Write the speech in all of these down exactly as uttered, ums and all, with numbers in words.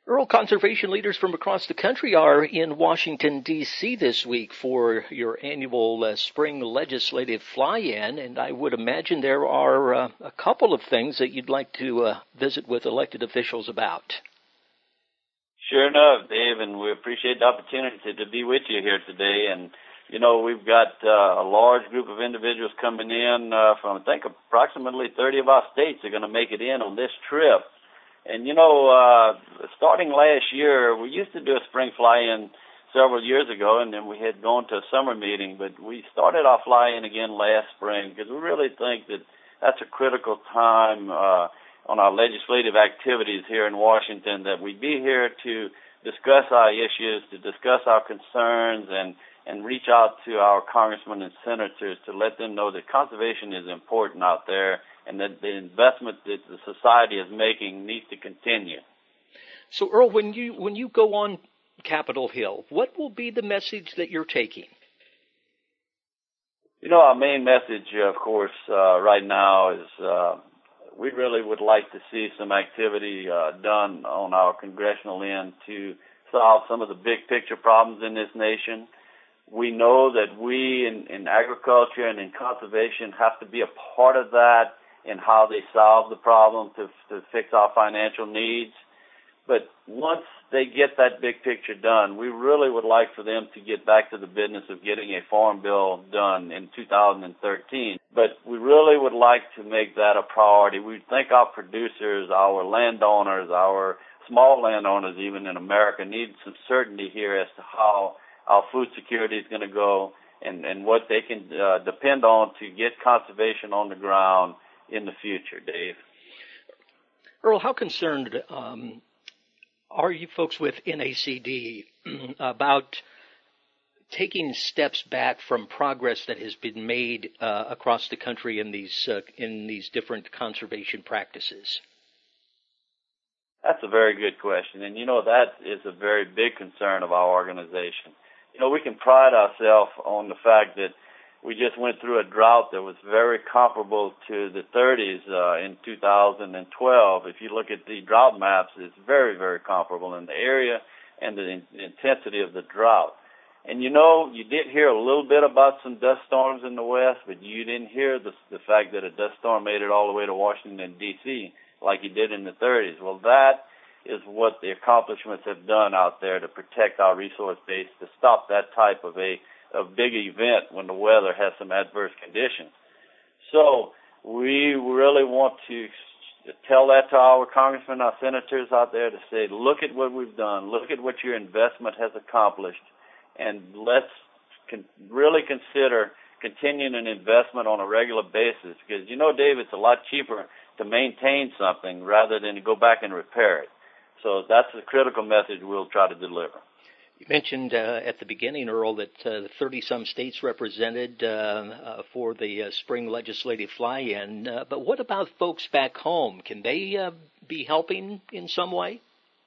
Earl, conservation leaders from across the country are in Washington, D C this week for your annual uh, spring legislative fly-in, and I would imagine there are uh, a couple of things that you'd like to uh, visit with elected officials about. Sure enough, Dave, and we appreciate the opportunity to, to be with you here today. And, you know, we've got uh, a large group of individuals coming in uh, from, I think, approximately thirty of our states are going to make it in on this trip. And, you know, uh, starting last year, we used to do a spring fly-in several years ago, and then we had gone to a summer meeting. But we started our fly-in again last spring because we really think that that's a critical time uh, on our legislative activities here in Washington, that we be here to discuss our issues, to discuss our concerns, and, and reach out to our congressmen and senators to let them know that conservation is important out there, and that the investment that the society is making needs to continue. So, Earl, when you when you go on Capitol Hill, what will be the message that you're taking? You know, our main message, of course, uh, right now is uh, we really would like to see some activity uh, done on our congressional end to solve some of the big picture problems in this nation. We know that we in, in agriculture and in conservation have to be a part of that in how they solve the problem to, to fix our financial needs. But once they get that big picture done, we really would like for them to get back to the business of getting a farm bill done in two thousand thirteen. But we really would like to make that a priority. We think our producers, our landowners, our small landowners even in America need some certainty here as to how our food security is going to go and, and what they can uh, depend on to get conservation on the ground in the future, Dave. Earl, how concerned um, are you folks with N A C D about taking steps back from progress that has been made uh, across the country in these uh, in these different conservation practices? That's a very good question, and you know that is a very big concern of our organization. You know, we can pride ourselves on the fact that we just went through a drought that was very comparable to the thirties uh, in two thousand twelve. If you look at the drought maps, it's very, very comparable in the area and the, in, the intensity of the drought. And you know, you did hear a little bit about some dust storms in the west, but you didn't hear the, the fact that a dust storm made it all the way to Washington, D C like you did in the thirties. Well, that is what the accomplishments have done out there to protect our resource base, to stop that type of a a big event when the weather has some adverse conditions. So we really want to tell that to our congressmen, our senators out there to say, look at what we've done, look at what your investment has accomplished, and let's con- really consider continuing an investment on a regular basis. Because, you know, Dave, it's a lot cheaper to maintain something rather than to go back and repair it. So that's the critical message we'll try to deliver. You mentioned uh, at the beginning, Earl, that uh, thirty-some states represented uh, uh, for the uh, spring legislative fly-in. Uh, but what about folks back home? Can they uh, be helping in some way?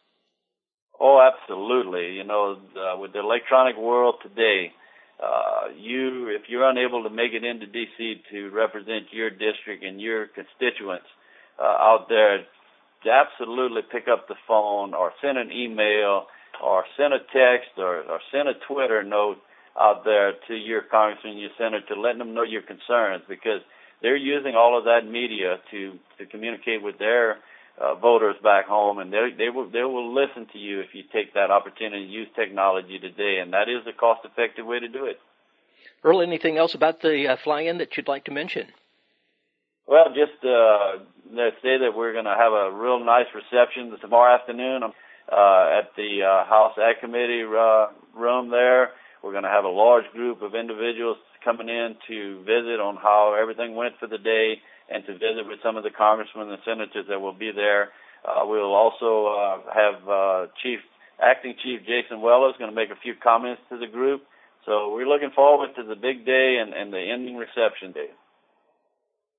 Oh, absolutely. You know, uh, with the electronic world today, uh, you, if you're unable to make it into D C to represent your district and your constituents uh, out there, absolutely pick up the phone or send an email or send a text or, or send a Twitter note out there to your congressman, your senator, letting them know your concerns, because they're using all of that media to, to communicate with their uh, voters back home, and they, they will they will listen to you if you take that opportunity to use technology today, and that is a cost-effective way to do it. Earl, anything else about the uh, fly-in that you'd like to mention? Well, just uh, let's say that we're going to have a real nice reception tomorrow afternoon. Uh, at the uh, House Ag Committee uh, room there. We're going to have a large group of individuals coming in to visit on how everything went for the day and to visit with some of the congressmen and senators that will be there. Uh, we'll also uh, have uh, Chief, Acting Chief Jason Wells going to make a few comments to the group. So we're looking forward to the big day and, and the ending reception day.